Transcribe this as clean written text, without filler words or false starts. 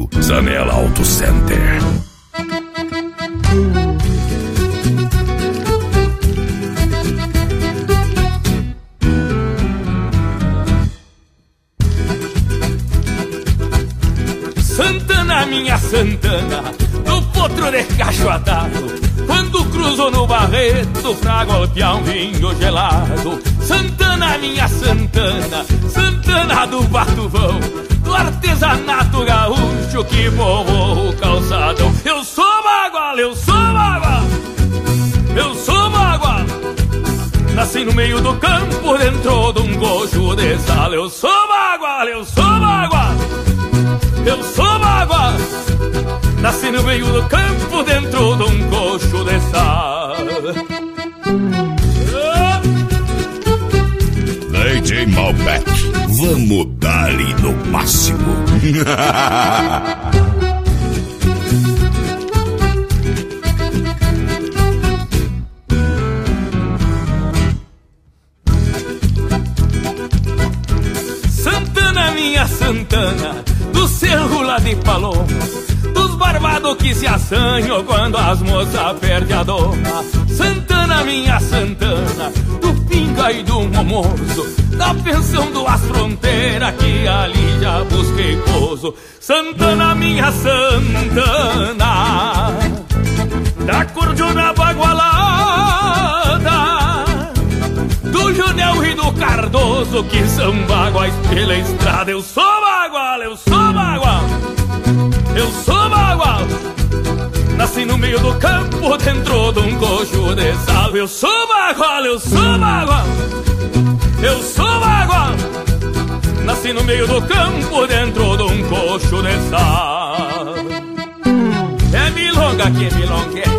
apoio Zanela Auto Center. Santana, minha Santana, do potro de cacho atado, quando cruzou no Barreto pra golpear um vinho gelado. Santana, minha Santana, Santana do Batuvão, do artesanato gaúcho que povoou o calçadão. Eu sou bagual, eu sou bagual, eu sou bagual. Nasci no meio do campo dentro de um gojo de sal. Eu sou bagual, eu sou bagual, eu sou bagual. Nasci no meio do campo dentro de um coxo de sal. DJ Malbec, vamos dar-lhe no máximo. Santana, minha Santana, do cerro lá de Paloma, dos barbados que se assanham quando as moças perdem a doma. Santana, minha Santana, do pinga e do momoso, da pensão do As Fronteiras que ali já busquei pouso. Santana, minha Santana, da cordiona bagualada, do Junel e do Cardoso que são baguais pela estrada. Eu sou bagual, eu sou bagual, eu sou bagual. Nasci no meio do campo dentro de um coxo de sal. Eu sou bagual, eu sou bagual, eu sou bagual. Nasci no meio do campo dentro de um coxo de sal. É milonga que é milongueira,